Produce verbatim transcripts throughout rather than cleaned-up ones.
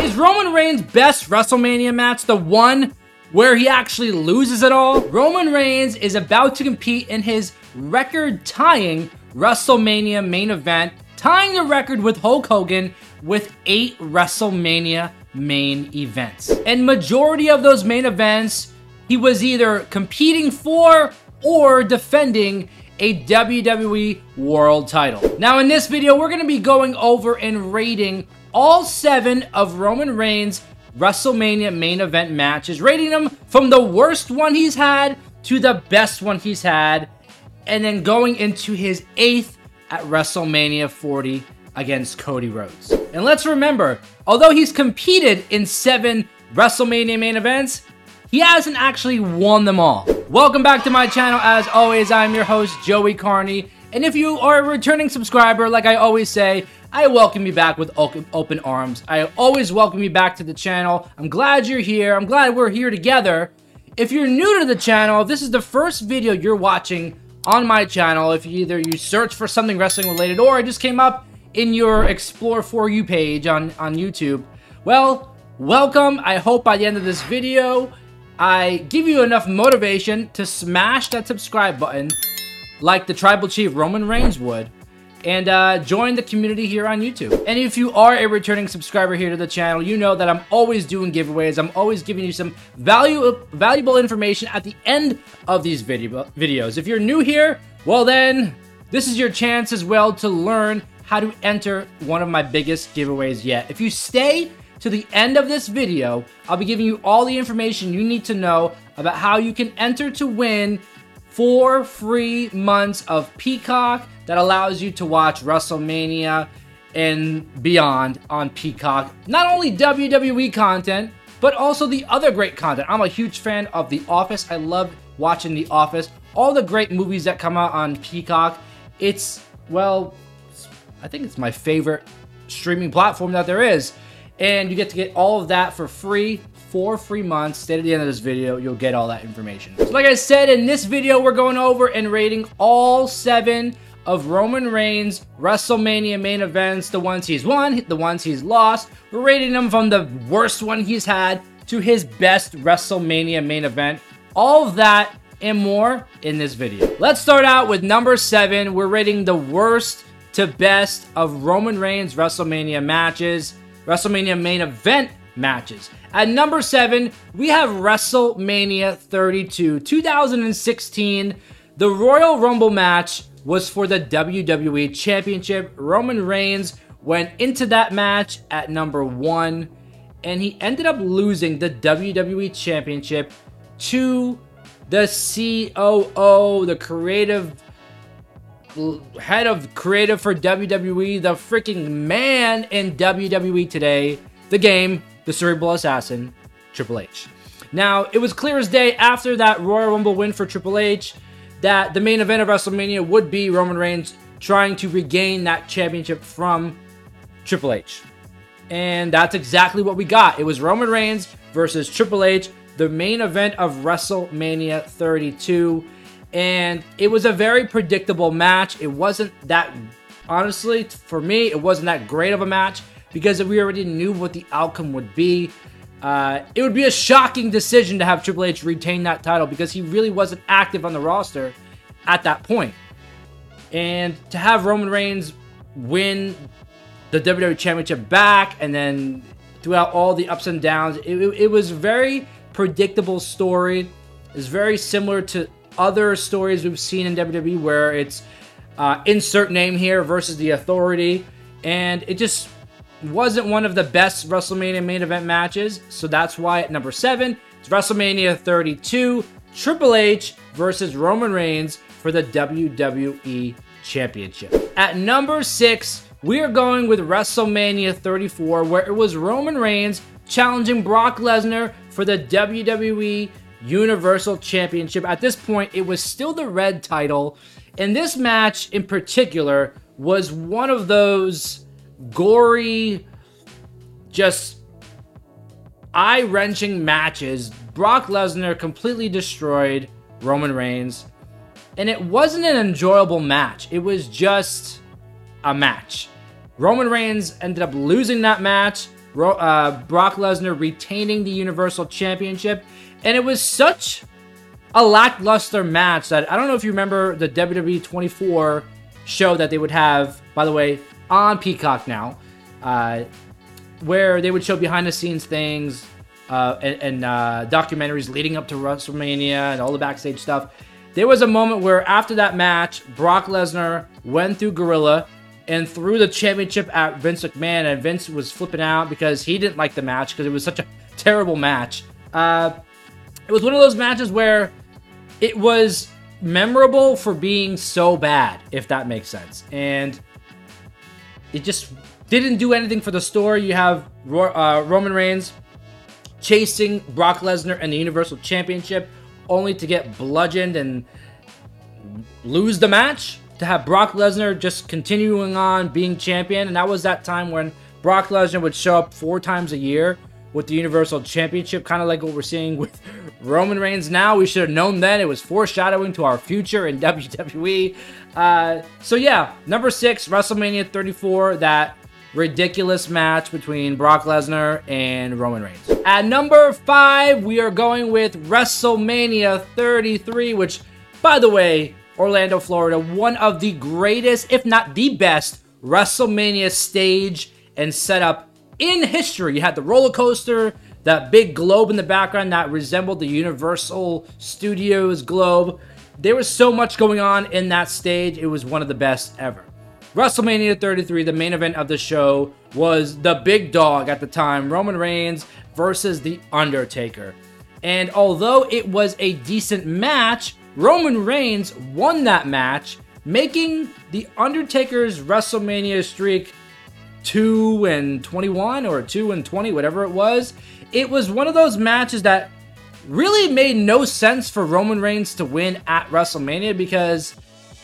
Is Roman Reigns' best WrestleMania match the one where he actually loses it all? Roman Reigns is about to compete in his record-tying WrestleMania main event, tying the record with Hulk Hogan with eight WrestleMania main events. And majority of those main events, he was either competing for or defending a W W E World title. Now in this video, we're gonna be going over and rating all seven of Roman Reigns' WrestleMania main event matches, rating them from the worst one he's had to the best one he's had, and then going into his eighth at WrestleMania forty against Cody Rhodes. And let's remember, although he's competed in seven WrestleMania main events, he hasn't actually won them all. Welcome back to my channel. As always, I'm your host, Joey Carney. And if you are a returning subscriber, like I always say, I welcome you back with open arms. I always welcome you back to the channel. I'm glad you're here. I'm glad we're here together. If you're new to the channel, if this is the first video you're watching on my channel, if you either you search for something wrestling related or it just came up in your Explore For You page on, on YouTube, well, welcome. I hope by the end of this video, I give you enough motivation to smash that subscribe button like the Tribal Chief Roman Reigns would, and uh, join the community here on YouTube. And if you are a returning subscriber here to the channel, you know that I'm always doing giveaways. I'm always giving you some value, valuable information at the end of these video, videos. If you're new here, well then, this is your chance as well to learn how to enter one of my biggest giveaways yet. If you stay to the end of this video, I'll be giving you all the information you need to know about how you can enter to win four free months of Peacock that allows you to watch WrestleMania and beyond on Peacock. Not only W W E content, but also the other great content. I'm a huge fan of The Office. I love watching The Office. All the great movies that come out on Peacock. It's, well, I think it's my favorite streaming platform that there is. And you get to get all of that for free, four free months. Stay to the end of this video, you'll get all that information. So like I said, in this video, we're going over and rating all seven of Roman Reigns' WrestleMania main events, the ones he's won, the ones he's lost. We're rating them from the worst one he's had to his best WrestleMania main event. All of that and more in this video. Let's start out with number seven. We're rating the worst to best of Roman Reigns' WrestleMania matches. WrestleMania main event matches. At number seven, we have WrestleMania thirty-two, two thousand sixteen. The Royal Rumble match was for the W W E Championship. Roman Reigns went into that match at number one, and he ended up losing the W W E Championship to the C O O, the creative head of creative for W W E, the freaking man in W W E today, the game, the Cerebral Assassin, Triple H. Now, it was clear as day after that Royal Rumble win for Triple H that the main event of WrestleMania would be Roman Reigns trying to regain that championship from Triple H. And that's exactly what we got. It was Roman Reigns versus Triple H, the main event of WrestleMania thirty-two. And it was a very predictable match. It wasn't that, honestly, for me, it wasn't that great of a match because we already knew what the outcome would be. Uh, it would be a shocking decision to have Triple H retain that title because he really wasn't active on the roster at that point. And to have Roman Reigns win the W W E Championship back and then throughout all the ups and downs, it, it, it was a very predictable story. It's very similar to other stories we've seen in W W E where it's uh, insert name here versus the Authority, and it just wasn't one of the best WrestleMania main event matches. So that's why at number seven, it's WrestleMania thirty-two, Triple H versus Roman Reigns for the W W E Championship. At number six, we are going with WrestleMania thirty-four, where it was Roman Reigns challenging Brock Lesnar for the W W E Universal Championship. At this point, it was still the red title, and this match in particular was one of those gory, just eye-wrenching matches. Brock Lesnar completely destroyed Roman Reigns, and it wasn't an enjoyable match. It was just a match. Roman Reigns ended up losing that match uh, Brock Lesnar retaining the Universal Championship. And it was such a lackluster match that I don't know if you remember the W W E twenty-four show that they would have, by the way, on Peacock now, uh, where they would show behind the scenes things uh, and, and uh, documentaries leading up to WrestleMania and all the backstage stuff. There was a moment where after that match, Brock Lesnar went through Gorilla and threw the championship at Vince McMahon, and Vince was flipping out because he didn't like the match because it was such a terrible match. Uh, it was one of those matches where it was memorable for being so bad, if that makes sense. And it just didn't do anything for the story. You have uh, Roman Reigns chasing Brock Lesnar and the Universal Championship, only to get bludgeoned and lose the match, to have Brock Lesnar just continuing on being champion. And that was that time when Brock Lesnar would show up four times a year with the Universal Championship, kind of like what we're seeing with Roman Reigns now. We should have known then. It was foreshadowing to our future in W W E. Uh, so yeah, number six, WrestleMania thirty-four, that ridiculous match between Brock Lesnar and Roman Reigns. At number five, we are going with WrestleMania thirty-three, which, by the way, Orlando, Florida, one of the greatest, if not the best, WrestleMania stage and setup in history. You had the roller coaster, that big globe in the background that resembled the Universal Studios globe. There was so much going on in that stage. It was one of the best ever. WrestleMania thirty-three, the main event of the show, was the big dog at the time, Roman Reigns versus The Undertaker. And although it was a decent match, Roman Reigns won that match, making The Undertaker's WrestleMania streak two and twenty-one or two and twenty, whatever it was. It was one of those matches that really made no sense for Roman Reigns to win at WrestleMania because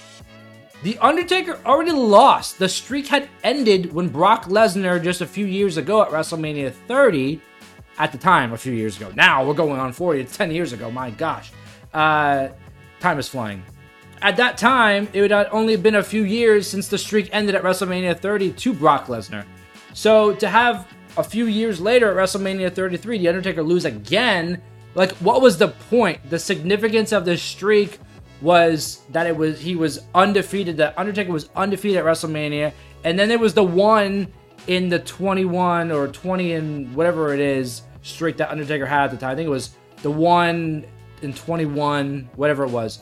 The Undertaker already lost. The streak had ended when Brock Lesnar just a few years ago at WrestleMania thirty, at the time, a few years ago. Now we're going on forty, it's ten years ago, my gosh. Uh, time is flying. At that time, it had only been a few years since the streak ended at WrestleMania thirty to Brock Lesnar. So to have a few years later at WrestleMania thirty-three, The Undertaker lose again, like, what was the point? The significance of this streak was that it was he was undefeated. The Undertaker was undefeated at WrestleMania, and then there was the one in the twenty-one or twenty and whatever it is streak that Undertaker had at the time. I think it was the one in twenty-one, whatever it was.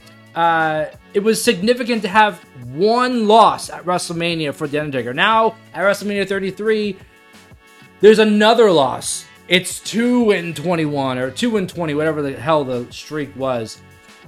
Uh, it was significant to have one loss at WrestleMania for The Undertaker. Now, at WrestleMania thirty-three, there's another loss. It's two and twenty-one or two and twenty, whatever the hell the streak was.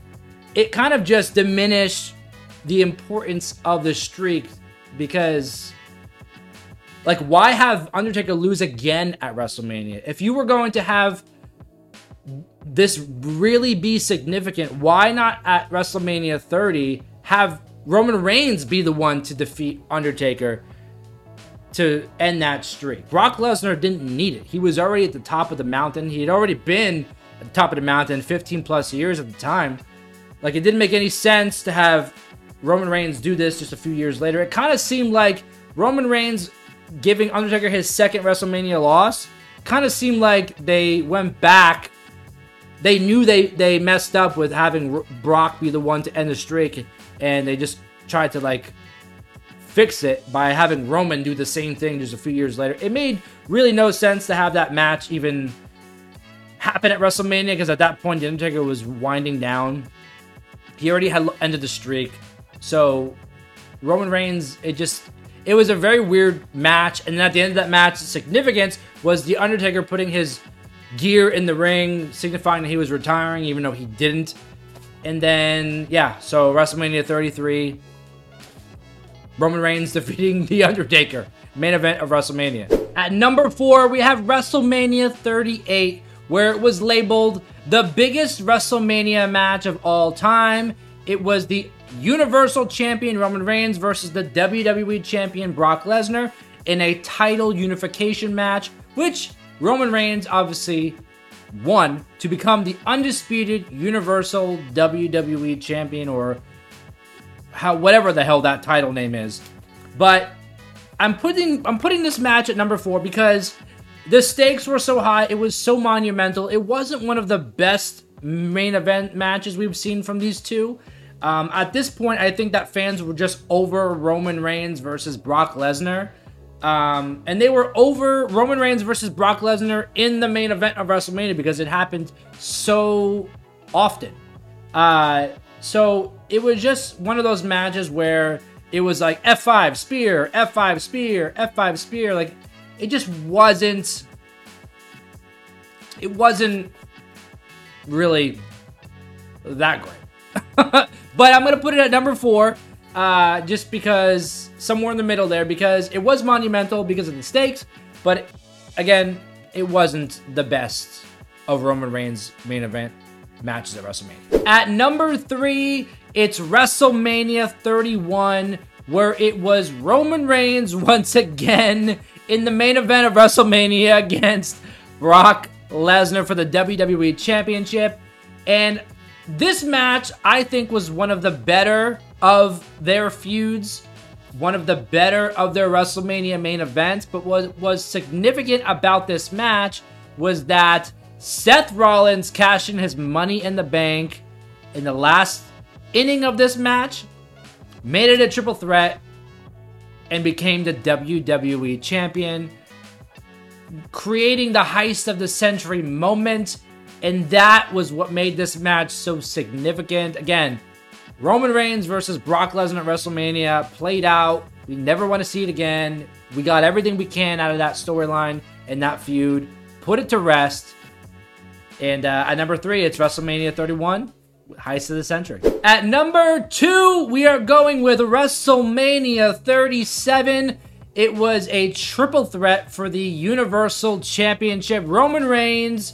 It kind of just diminished the importance of the streak because, like, why have Undertaker lose again at WrestleMania? If you were going to have this really be significant, why not at WrestleMania thirty have Roman Reigns be the one to defeat Undertaker to end that streak? Brock Lesnar didn't need it. He was already at the top of the mountain. He had already been at the top of the mountain fifteen plus years at the time. Like, it didn't make any sense to have Roman Reigns do this just a few years later. It kind of seemed like Roman Reigns giving Undertaker his second WrestleMania loss kind of seemed like they went back. They knew they, they messed up with having Brock be the one to end the streak, and they just tried to, like, fix it by having Roman do the same thing just a few years later. It made really no sense to have that match even happen at WrestleMania because at that point, The Undertaker was winding down. He already had ended the streak. So Roman Reigns, it just, it was a very weird match. And then at the end of that match, the significance was The Undertaker putting his gear in the ring, signifying that he was retiring, even though he didn't. And then, yeah, so WrestleMania thirty-three, Roman Reigns defeating The Undertaker, main event of WrestleMania. At number four, we have WrestleMania thirty-eight, where it was labeled the biggest WrestleMania match of all time. It was the Universal Champion Roman Reigns versus the W W E Champion Brock Lesnar in a title unification match, which Roman Reigns obviously won to become the undisputed Universal W W E Champion, or how whatever the hell that title name is. But I'm putting I'm putting this match at number four because The stakes were so high. It was so monumental. It wasn't one of the best main event matches we've seen from these two. Um, at this point, I think that fans were just over Roman Reigns versus Brock Lesnar. Um, and they were over Roman Reigns versus Brock Lesnar in the main event of WrestleMania because it happened so often. Uh, so it was just one of those matches where it was like F five, spear, F five, spear, F five, spear. Like, it just wasn't, it wasn't really that great. But I'm going to put it at number four, uh, just because, somewhere in the middle there, because it was monumental because of the stakes, but again, it wasn't the best of Roman Reigns' main event matches at WrestleMania. At number three, it's WrestleMania thirty-one, where it was Roman Reigns once again in the main event of WrestleMania against Brock Lesnar for the W W E Championship. And this match, I think, was one of the better of their feuds, one of the better of their WrestleMania main events. But what was significant about this match was that Seth Rollins cashed in his Money in the Bank in the last inning of this match, made it a triple threat, and became the W W E Champion, creating the heist of the century moment. And that was what made this match so significant. Again, Roman Reigns versus Brock Lesnar at WrestleMania played out. We never want to see it again. We got everything we can out of that storyline and that feud. Put it to rest. And uh, at number three, it's WrestleMania thirty-one, heist of the century. At number two, we are going with WrestleMania thirty-seven. It was a triple threat for the Universal Championship. Roman Reigns,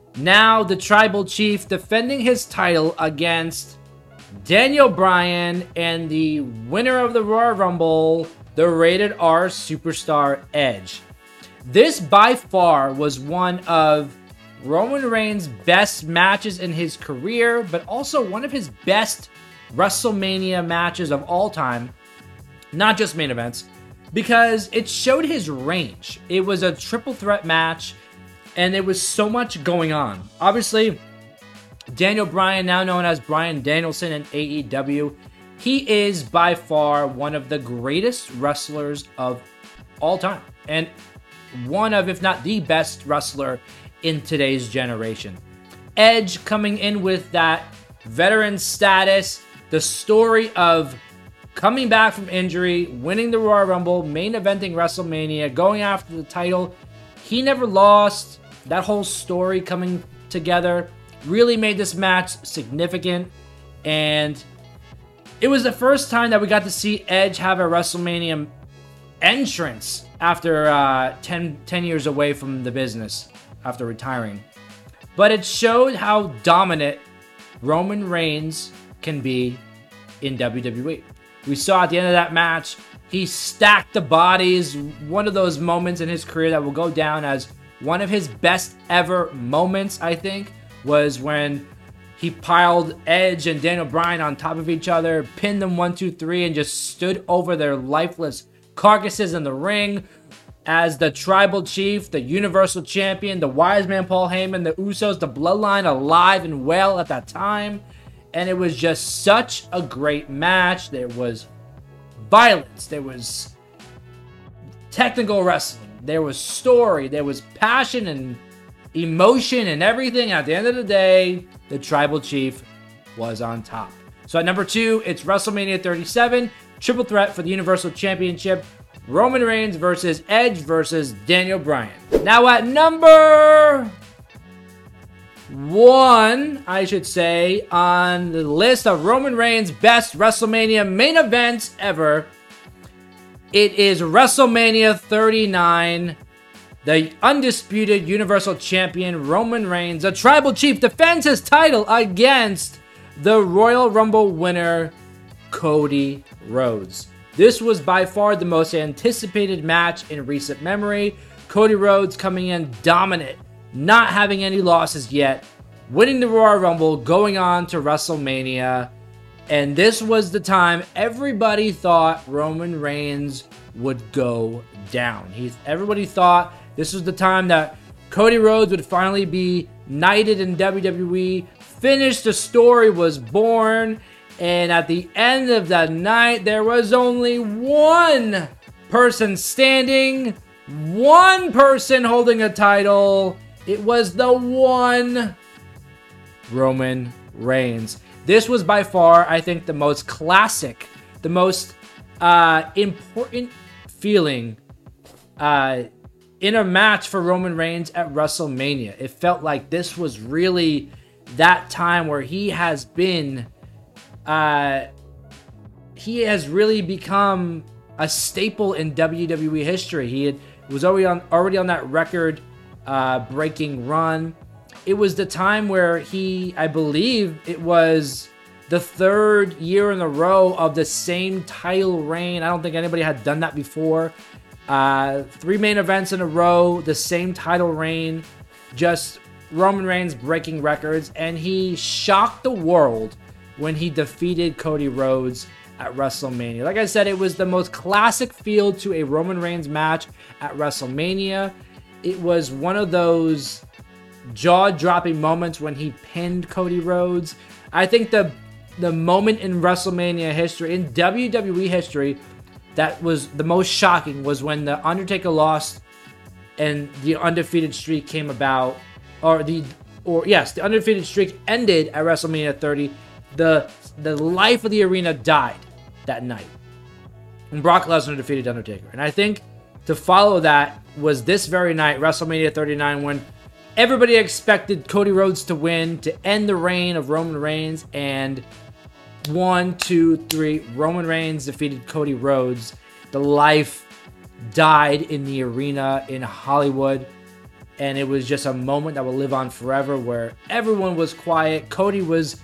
now the Tribal Chief, defending his title against Daniel Bryan and the winner of the Royal Rumble, the Rated R Superstar Edge. This by far was one of Roman Reigns' best matches in his career, but also one of his best WrestleMania matches of all time, not just main events, because it showed his range. It was a triple threat match, and there was so much going on. Obviously, Daniel Bryan, now known as Bryan Danielson in A E W, he is by far one of the greatest wrestlers of all time, and one of, if not the best wrestler in today's generation. Edge coming in with that veteran status, the story of coming back from injury, winning the Royal Rumble, main eventing WrestleMania, going after the title. He never lost. That whole story coming together really made this match significant. And it was the first time that we got to see Edge have a WrestleMania entrance after uh, ten, ten years away from the business, after retiring. But it showed how dominant Roman Reigns can be in W W E. We saw at the end of that match, he stacked the bodies. One of those moments in his career that will go down as one of his best ever moments, I think, was when he piled Edge and Daniel Bryan on top of each other, pinned them one, two, three, and just stood over their lifeless carcasses in the ring as the Tribal Chief, the Universal Champion, the Wise Man Paul Heyman, the Usos, the Bloodline alive and well at that time. And it was just such a great match. There was violence. There was technical wrestling. There was story. There was passion and emotion and everything. At the end of the day, the Tribal Chief was on top. So at number two, it's WrestleMania thirty-seven, triple threat for the Universal Championship. Roman Reigns versus Edge versus Daniel Bryan. Now at number one, I should say, on the list of Roman Reigns' best WrestleMania main events ever, it is WrestleMania thirty-nine. The undisputed Universal Champion Roman Reigns, the Tribal Chief, defends his title against the Royal Rumble winner, Cody Rhodes. This was by far the most anticipated match in recent memory. Cody Rhodes coming in dominant, not having any losses yet, winning the Royal Rumble, going on to WrestleMania. And this was the time everybody thought Roman Reigns would go down. He, everybody thought This was the time that Cody Rhodes would finally be knighted in W W E. Finish the story was born. And at the end of that night, there was only one person standing. One person holding a title. It was the one Roman Reigns. This was by far, I think, the most classic, the most uh, important feeling uh, in a match for Roman Reigns at WrestleMania. It felt like this was really that time where he has been, uh, he has really become a staple in W W E history. He had, was already on, already on that record uh, breaking run. It was the time where he, I believe it was the third year in a row of the same title reign. I don't think anybody had done that before. Uh, three main events in a row, the same title reign, just Roman Reigns breaking records, and he shocked the world when he defeated Cody Rhodes at WrestleMania. Like I said, it was the most classic feel to a Roman Reigns match at WrestleMania. It was one of those jaw-dropping moments when he pinned Cody Rhodes. I think the the moment in WrestleMania history, in W W E history, that was the most shocking was when The Undertaker lost and the undefeated streak came about, or the or yes, the undefeated streak ended at WrestleMania thirty. The the life of the arena died that night, and Brock Lesnar defeated Undertaker. And I think to follow that was this very night, WrestleMania thirty-nine, when everybody expected Cody Rhodes to win, to end the reign of Roman Reigns, and one, two, three, Roman Reigns defeated Cody Rhodes. The life died in the arena in Hollywood, and it was just a moment that will live on forever where everyone was quiet. Cody was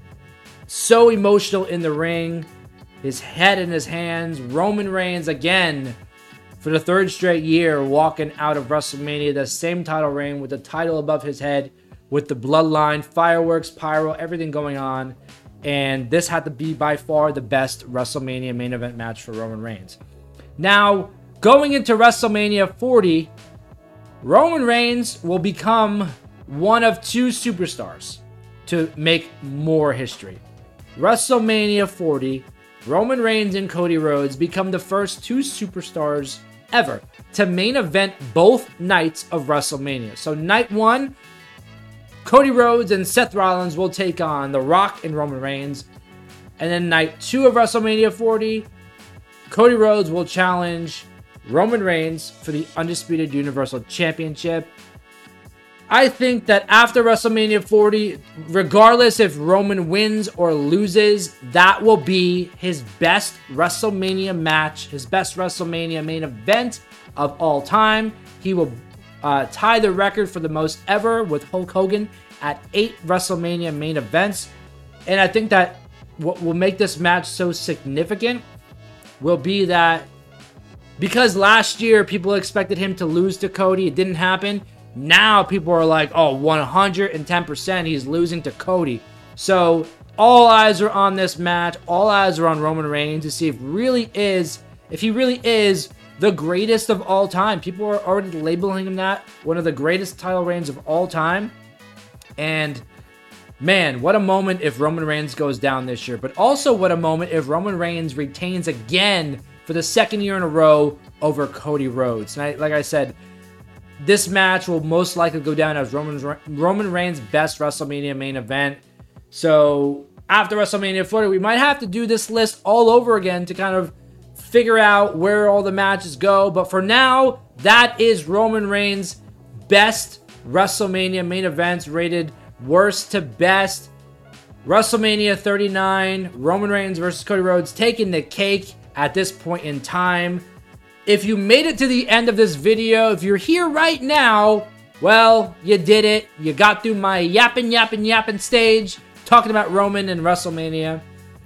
so emotional in the ring, his head in his hands. Roman Reigns, again, for the third straight year, walking out of WrestleMania, the same title reign with the title above his head, with the bloodline, fireworks, pyro, everything going on. And this had to be by far the best WrestleMania main event match for Roman Reigns. Now, going into WrestleMania forty, Roman Reigns will become one of two superstars to make more history. WrestleMania forty, Roman Reigns and Cody Rhodes become the first two superstars ever to main event both nights of WrestleMania. So night one, Cody Rhodes and Seth Rollins will take on The Rock and Roman Reigns. And then night two of WrestleMania forty, Cody Rhodes will challenge Roman Reigns for the Undisputed Universal Championship. I think that after WrestleMania forty, regardless if Roman wins or loses, that will be his best WrestleMania match, his best WrestleMania main event of all time. He will uh, tie the record for the most ever with Hulk Hogan at eight WrestleMania main events. And I think that what will make this match so significant will be that because last year people expected him to lose to Cody, it didn't happen. Now people are like, oh, one hundred ten percent he's losing to Cody. So all eyes are on this match. All eyes are on Roman Reigns to see if really is, if he really is the greatest of all time. People are already labeling him that, one of the greatest title reigns of all time. And man, what a moment if Roman Reigns goes down this year. But also what a moment if Roman Reigns retains again for the second year in a row over Cody Rhodes. And I, like I said, this match will most likely go down as Roman, Roman Reigns' best WrestleMania main event. So after WrestleMania forty, we might have to do this list all over again to kind of figure out where all the matches go. But for now, that is Roman Reigns' best WrestleMania main events, rated worst to best. WrestleMania thirty-nine, Roman Reigns versus Cody Rhodes taking the cake at this point in time. If you made it to the end of this video, if you're here right now, well, you did it. You got through my yapping, yapping, yapping stage, talking about Roman and WrestleMania.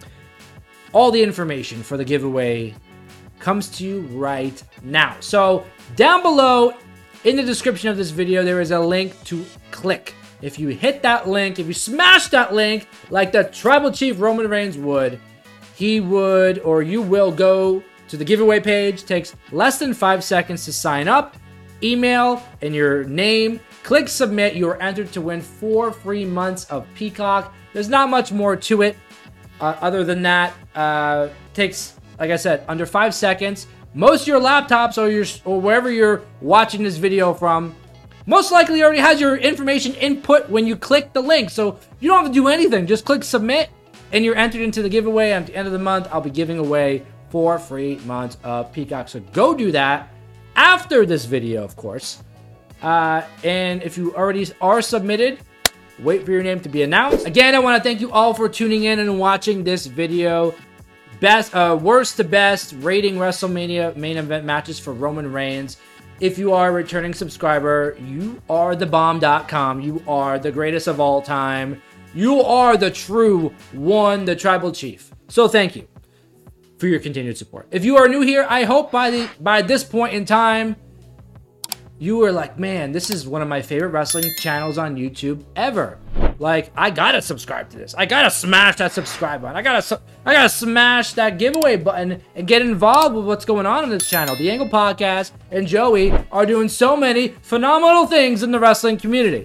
All the information for the giveaway comes to you right now. So down below in the description of this video, there is a link to click. If you hit that link, if you smash that link like the Tribal Chief Roman Reigns would, he would, or you will go to the giveaway page. Takes less than five seconds to sign up. email and your name. Click submit. You are entered to win four free months of Peacock. There's not much more to it uh, other than that. Uh, takes, like I said, under five seconds. Most of your laptops or your or wherever you're watching this video from most likely already has your information input when you click the link. So you don't have to do anything. Just click submit and you're entered into the giveaway. At the end of the month, I'll be giving away four free months of Peacock. So go do that after this video, of course. Uh, and if you already are submitted, wait for your name to be announced. Again, I want to thank you all for tuning in and watching this video. Best, uh, worst to best rating WrestleMania main event matches for Roman Reigns. If you are a returning subscriber, you are the bomb dot com. You are the greatest of all time. You are the true one, the tribal chief. So thank you for your continued support. If you are new here, I hope by the by this point in time, you are like, man, this is one of my favorite wrestling channels on YouTube ever. Like, I gotta subscribe to this. I gotta smash that subscribe button. I gotta, I gotta smash that giveaway button and get involved with what's going on in this channel. The Angle Podcast and Joey are doing so many phenomenal things in the wrestling community.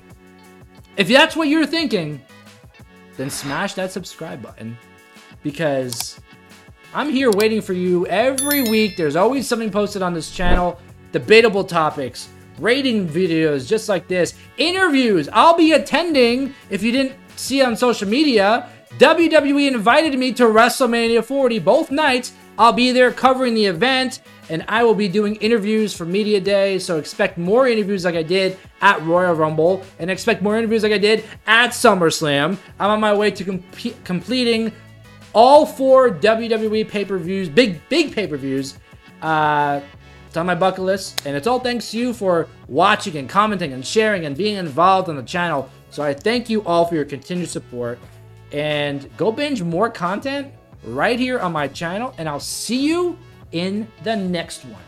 If that's what you're thinking, then smash that subscribe button, because I'm here waiting for you every week. There's always something posted on this channel. Debatable topics, rating videos just like this, interviews. I'll be attending, if you didn't see on social media, W W E invited me to WrestleMania forty both nights. I'll be there covering the event, and I will be doing interviews for Media Day, so expect more interviews like I did at Royal Rumble, and expect more interviews like I did at SummerSlam. I'm on my way to com completing all four W W E pay-per-views, big, big pay-per-views. Uh... It's on my bucket list, and it's all thanks to you for watching and commenting and sharing and being involved on the channel. So I thank you all for your continued support, and go binge more content right here on my channel, and I'll see you in the next one.